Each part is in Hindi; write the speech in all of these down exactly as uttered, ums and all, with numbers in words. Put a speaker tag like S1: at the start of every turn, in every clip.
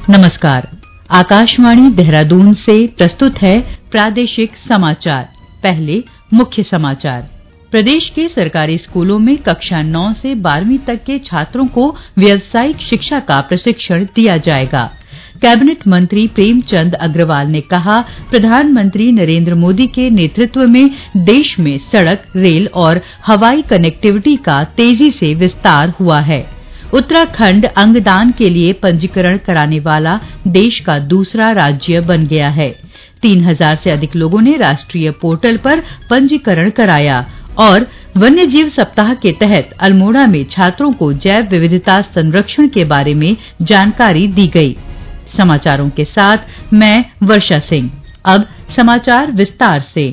S1: नमस्कार। आकाशवाणी देहरादून से प्रस्तुत है प्रादेशिक समाचार। पहले मुख्य समाचार। प्रदेश के सरकारी स्कूलों में कक्षा नौ से बारहवीं तक के छात्रों को व्यावसायिक शिक्षा का प्रशिक्षण दिया जाएगा। कैबिनेट मंत्री प्रेमचंद अग्रवाल ने कहा, प्रधानमंत्री नरेंद्र मोदी के नेतृत्व में देश में सड़क, रेल और हवाई कनेक्टिविटी का तेजी से विस्तार हुआ है। उत्तराखंड अंगदान के लिए पंजीकरण कराने वाला देश का दूसरा राज्य बन गया है। तीन हजार से अधिक लोगों ने राष्ट्रीय पोर्टल पर पंजीकरण कराया और वन्यजीव सप्ताह के तहत अल्मोड़ा में छात्रों को जैव विविधता संरक्षण के बारे में जानकारी दी गई। समाचारों के साथ मैं वर्षा सिंह। अब समाचार विस्तार से।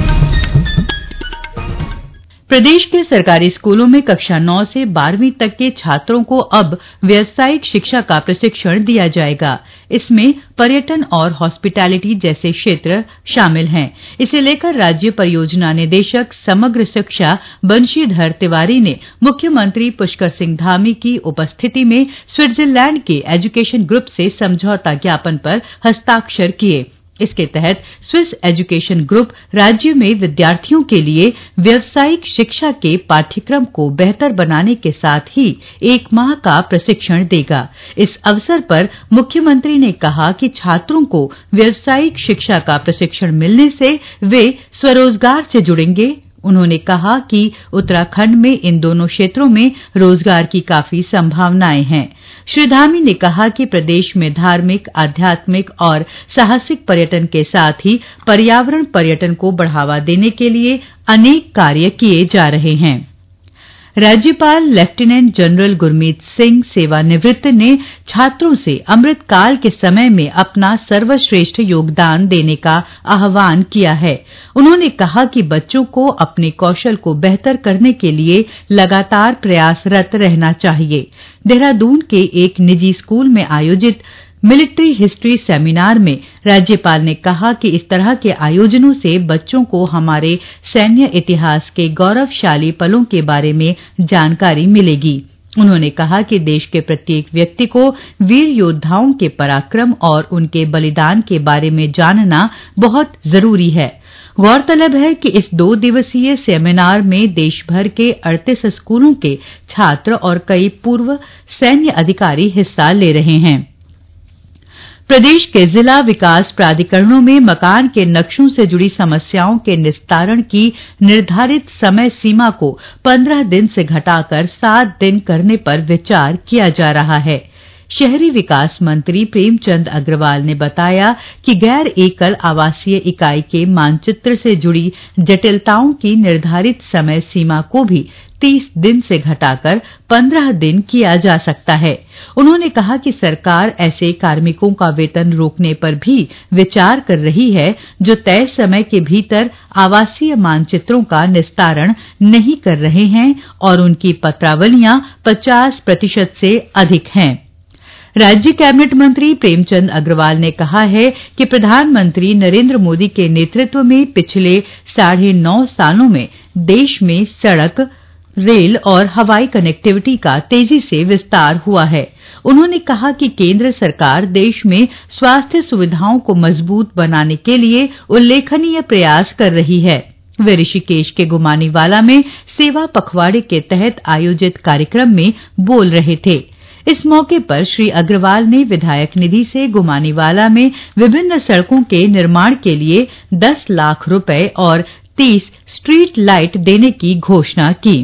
S1: प्रदेश के सरकारी स्कूलों में कक्षा नौ से बारहवीं तक के छात्रों को अब व्यावसायिक शिक्षा का प्रशिक्षण दिया जाएगा। इसमें पर्यटन और हॉस्पिटैलिटी जैसे क्षेत्र शामिल हैं। इसे लेकर राज्य परियोजना निदेशक समग्र शिक्षा बंशीधर तिवारी ने मुख्यमंत्री पुष्कर सिंह धामी की उपस्थिति में स्विट्जरलैंड के एजुकेशन ग्रुप से समझौता ज्ञापन पर हस्ताक्षर किए। इसके तहत स्विस एजुकेशन ग्रुप राज्य में विद्यार्थियों के लिए व्यावसायिक शिक्षा के पाठ्यक्रम को बेहतर बनाने के साथ ही एक माह का प्रशिक्षण देगा। इस अवसर पर मुख्यमंत्री ने कहा कि छात्रों को व्यावसायिक शिक्षा का प्रशिक्षण मिलने से वे स्वरोजगार से जुड़ेंगे। उन्होंने कहा कि उत्तराखंड में इन दोनों क्षेत्रों में रोजगार की काफी संभावनाएं हैं। श्री धामी ने कहा कि प्रदेश में धार्मिक, आध्यात्मिक और साहसिक पर्यटन के साथ ही पर्यावरण पर्यटन को बढ़ावा देने के लिए अनेक कार्य किए जा रहे हैं। राज्यपाल लेफ्टिनेंट जनरल गुरमीत सिंह सेवानिवृत्त ने छात्रों से अमृत काल के समय में अपना सर्वश्रेष्ठ योगदान देने का आह्वान किया है। उन्होंने कहा कि बच्चों को अपने कौशल को बेहतर करने के लिए लगातार प्रयासरत रहना चाहिए। देहरादून के एक निजी स्कूल में आयोजित मिलिट्री हिस्ट्री सेमिनार में राज्यपाल ने कहा कि इस तरह के आयोजनों से बच्चों को हमारे सैन्य इतिहास के गौरवशाली पलों के बारे में जानकारी मिलेगी। उन्होंने कहा कि देश के प्रत्येक व्यक्ति को वीर योद्धाओं के पराक्रम और उनके बलिदान के बारे में जानना बहुत जरूरी है। गौरतलब है कि इस दो दिवसीय सेमिनार में देश भर के अड़तीस स्कूलों के छात्र और कई पूर्व सैन्य अधिकारी हिस्सा ले रहे हैं। प्रदेश के जिला विकास प्राधिकरणों में मकान के नक्शों से जुड़ी समस्याओं के निस्तारण की निर्धारित समय सीमा को पंद्रह दिन से घटाकर सात दिन करने पर विचार किया जा रहा है। शहरी विकास मंत्री प्रेमचंद अग्रवाल ने बताया कि गैर एकल आवासीय इकाई के मानचित्र से जुड़ी जटिलताओं की निर्धारित समय सीमा को भी तीस दिन से घटाकर पंद्रह दिन किया जा सकता है। उन्होंने कहा कि सरकार ऐसे कार्मिकों का वेतन रोकने पर भी विचार कर रही है जो तय समय के भीतर आवासीय मानचित्रों का निस्तारण नहीं कर रहे हैं और उनकी पत्रावलियां पचास प्रतिशत से अधिक हैं। राज्य कैबिनेट मंत्री प्रेमचंद अग्रवाल ने कहा है कि प्रधानमंत्री नरेंद्र मोदी के नेतृत्व में पिछले साढ़े नौ सालों में देश में सड़क, रेल और हवाई कनेक्टिविटी का तेजी से विस्तार हुआ है। उन्होंने कहा कि केंद्र सरकार देश में स्वास्थ्य सुविधाओं को मजबूत बनाने के लिए उल्लेखनीय प्रयास कर रही है। वे ऋषिकेश के गुमानीवाला में सेवा पखवाड़े के तहत आयोजित कार्यक्रम में बोल रहे थे। इस मौके पर श्री अग्रवाल ने विधायक निधि से गुमानीवाला में विभिन्न सड़कों के निर्माण के लिए दस लाख रुपए और तीस स्ट्रीट लाइट देने की घोषणा की।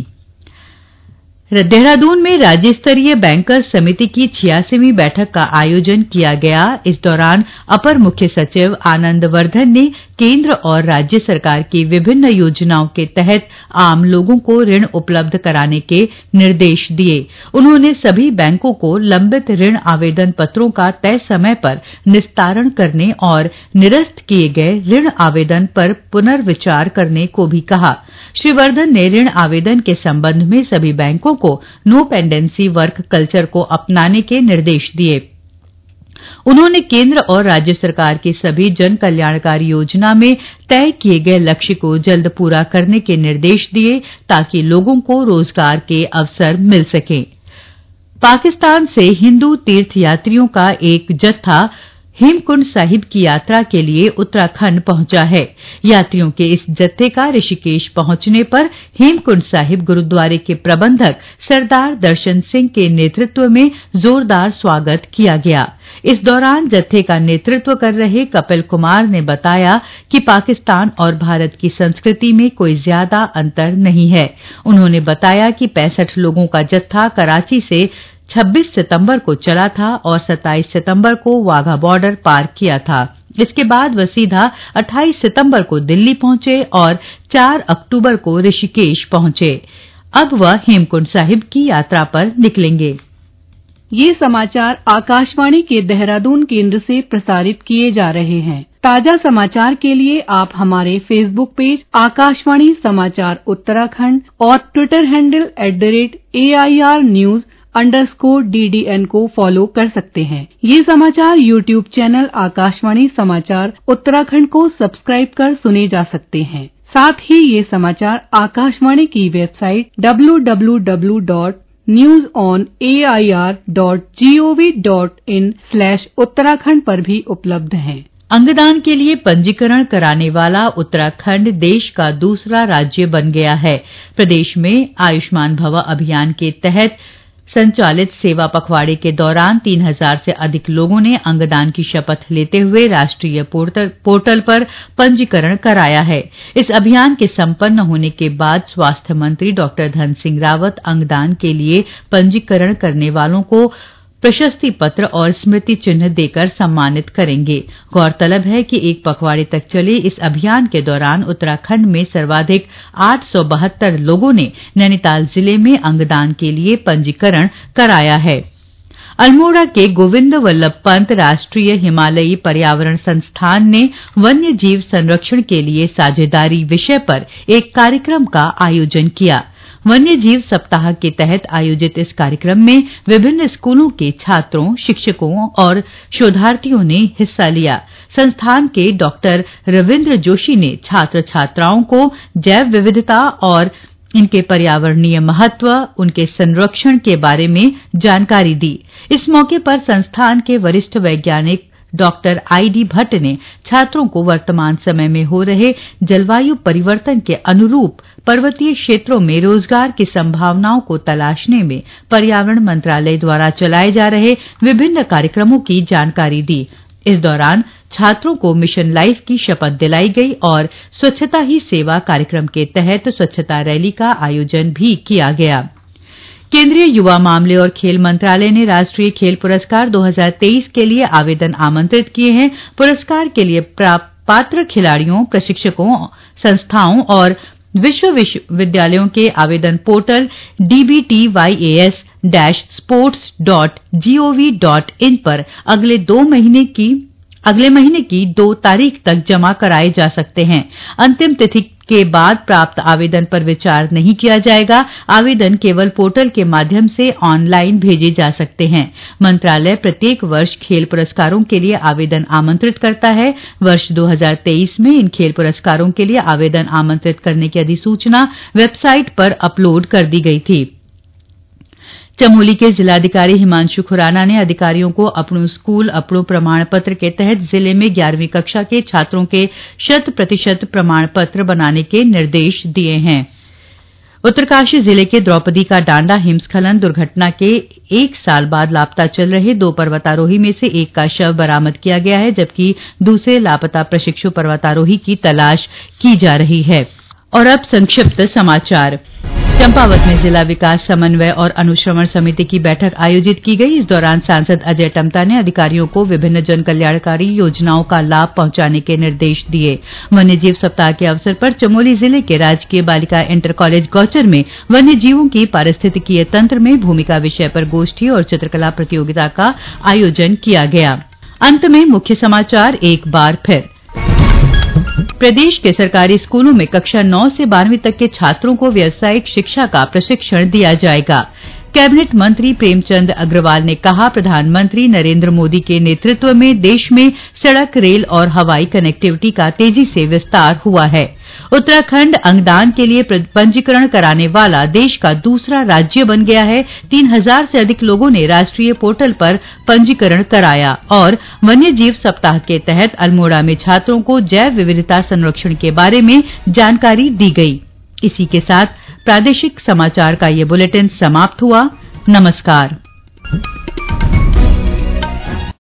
S1: देहरादून में राज्य स्तरीय बैंकर्स समिति की छियासीवीं बैठक का आयोजन किया गया। इस दौरान अपर मुख्य सचिव आनंद वर्धन ने केंद्र और राज्य सरकार की विभिन्न योजनाओं के तहत आम लोगों को ऋण उपलब्ध कराने के निर्देश दिए। उन्होंने सभी बैंकों को लंबित ऋण आवेदन पत्रों का तय समय पर निस्तारण करने और निरस्त किए गए ऋण आवेदन पर पुनर्विचार करने को भी कहा। श्री वर्धन ने ऋण आवेदन के संबंध में सभी बैंकों को नो पेंडेंसी वर्क कल्चर को अपनाने के निर्देश दिए। उन्होंने केंद्र और राज्य सरकार की सभी जन कल्याणकारी योजना में तय किए गए लक्ष्य को जल्द पूरा करने के निर्देश दिए ताकि लोगों को रोजगार के अवसर मिल सकें। पाकिस्तान से हिंदू तीर्थयात्रियों का एक जत्था हेमकुंड साहिब की यात्रा के लिए उत्तराखंड पहुंचा है। यात्रियों के इस जत्थे का ऋषिकेश पहुंचने पर हेमकुंड साहिब गुरुद्वारे के प्रबंधक सरदार दर्शन सिंह के नेतृत्व में जोरदार स्वागत किया गया। इस दौरान जत्थे का नेतृत्व कर रहे कपिल कुमार ने बताया कि पाकिस्तान और भारत की संस्कृति में कोई ज्यादा अंतर नहीं है। उन्होंने बताया कि पैंसठ लोगों का जत्था कराची से छब्बीस सितंबर को चला था और सत्ताईस सितंबर को वाघा बॉर्डर पार किया था। इसके बाद वह सीधा अट्ठाईस सितंबर को दिल्ली पहुंचे और चार अक्टूबर को ऋषिकेश पहुंचे। अब वह हेमकुंड साहिब की यात्रा पर निकलेंगे।
S2: ये समाचार आकाशवाणी के देहरादून केंद्र से प्रसारित किए जा रहे हैं। ताजा समाचार के लिए आप हमारे फेसबुक पेज आकाशवाणी समाचार उत्तराखंड और Twitter handle at the rate A I R news underscore D D N को फॉलो कर सकते हैं। ये समाचार यूट्यूब चैनल आकाशवाणी समाचार उत्तराखंड को सब्सक्राइब कर सुने जा सकते हैं। साथ ही ये समाचार आकाशवाणी की website W W W dot news on A I R dot G O V dot in slash Uttarakhand पर भी उपलब्ध है।
S1: अंगदान के लिए पंजीकरण कराने वाला उत्तराखंड देश का दूसरा राज्य बन गया है। प्रदेश में आयुष्मान भव अभियान के तहत संचालित सेवा पखवाड़े के दौरान तीन हज़ार से अधिक लोगों ने अंगदान की शपथ लेते हुए राष्ट्रीय पोर्टल, पोर्टल पर पंजीकरण कराया है। इस अभियान के संपन्न होने के बाद स्वास्थ्य मंत्री डॉक्टर धन सिंह रावत अंगदान के लिए पंजीकरण करने वालों को प्रशस्ति पत्र और स्मृति चिन्ह देकर सम्मानित करेंगे। गौरतलब है कि एक पखवाड़े तक चले इस अभियान के दौरान उत्तराखंड में सर्वाधिक आठ सौ बहत्तर लोगों ने नैनीताल जिले में अंगदान के लिए पंजीकरण कराया है। अल्मोड़ा के गोविंद वल्लभ पंत राष्ट्रीय हिमालयी पर्यावरण संस्थान ने वन्य जीव संरक्षण के लिए साझेदारी विषय पर एक कार्यक्रम का आयोजन किया। वन्य जीव सप्ताह के तहत आयोजित इस कार्यक्रम में विभिन्न स्कूलों के छात्रों, शिक्षकों और शोधार्थियों ने हिस्सा लिया। संस्थान के डॉक्टर रविंद्र जोशी ने छात्र छात्राओं को जैव विविधता और इनके पर्यावरणीय महत्व, उनके संरक्षण के बारे में जानकारी दी। इस मौके पर संस्थान के वरिष्ठ वैज्ञानिक डॉक्टर आई डी भट्ट ने छात्रों को वर्तमान समय में हो रहे जलवायु परिवर्तन के अनुरूप पर्वतीय क्षेत्रों में रोजगार की संभावनाओं को तलाशने में पर्यावरण मंत्रालय द्वारा चलाए जा रहे विभिन्न कार्यक्रमों की जानकारी दी। इस दौरान छात्रों को मिशन लाइफ की शपथ दिलाई गई और स्वच्छता ही सेवा कार्यक्रम के तहत स्वच्छता रैली का आयोजन भी किया गया। केंद्रीय युवा मामले और खेल मंत्रालय ने राष्ट्रीय खेल पुरस्कार दो हज़ार तेईस के लिए आवेदन आमंत्रित किए हैं। पुरस्कार के लिए पात्र खिलाड़ियों, प्रशिक्षकों, संस्थाओं और विश्व विश्वविद्यालयों के आवेदन portal D B T Y A S dash sports dot G O V dot in पर अगले दो महीने की अगले महीने की दो तारीख तक जमा कराए जा सकते हैं। अंतिम तिथि के बाद प्राप्त आवेदन पर विचार नहीं किया जाएगा। आवेदन केवल पोर्टल के माध्यम से ऑनलाइन भेजे जा सकते हैं। मंत्रालय प्रत्येक वर्ष खेल पुरस्कारों के लिए आवेदन आमंत्रित करता है। वर्ष दो हज़ार तेईस में इन खेल पुरस्कारों के लिए आवेदन आमंत्रित करने की अधिसूचना वेबसाइट पर अपलोड कर दी गई थी। चमोली के जिलाधिकारी हिमांशु खुराना ने अधिकारियों को अपनों स्कूल अपनों प्रमाण पत्र के तहत जिले में ग्यारहवीं कक्षा के छात्रों के शत प्रतिशत प्रमाण पत्र बनाने के निर्देश दिए हैं। उत्तरकाशी जिले के द्रौपदी का डांडा हिमस्खलन दुर्घटना के एक साल बाद लापता चल रहे दो पर्वतारोही में से एक का शव बरामद किया गया है, जबकि दूसरे लापता प्रशिक्षु पर्वतारोही की तलाश की जा रही है। और अब संक्षिप्त समाचार। चंपावत में जिला विकास समन्वय और अनुश्रवण समिति की बैठक आयोजित की गई। इस दौरान सांसद अजय टम्टा ने अधिकारियों को विभिन्न जन कल्याणकारी योजनाओं का लाभ पहुंचाने के निर्देश दिए। वन्यजीव सप्ताह के अवसर पर चमोली जिले के राजकीय बालिका इंटर कॉलेज गौचर में वन्यजीवों की पारिस्थितिकीय तंत्र में भूमिका विषय पर गोष्ठी और चित्रकला प्रतियोगिता का आयोजन किया गया। अंत में मुख्य समाचार एक बार फिर। प्रदेश के सरकारी स्कूलों में कक्षा नौ से बारहवीं तक के छात्रों को व्यावसायिक शिक्षा का प्रशिक्षण दिया जाएगा। कैबिनेट मंत्री प्रेमचंद अग्रवाल ने कहा, प्रधानमंत्री नरेंद्र मोदी के नेतृत्व में देश में सड़क, रेल और हवाई कनेक्टिविटी का तेजी से विस्तार हुआ है। उत्तराखंड अंगदान के लिए पंजीकरण कराने वाला देश का दूसरा राज्य बन गया है। तीन हजार से अधिक लोगों ने राष्ट्रीय पोर्टल पर पंजीकरण कराया और वन्यजीव सप्ताह के तहत अल्मोड़ा में छात्रों को जैव विविधता संरक्षण के बारे में जानकारी दी गई। इसी के साथ प्रादेशिक समाचार का ये बुलेटिन समाप्त हुआ। नमस्कार।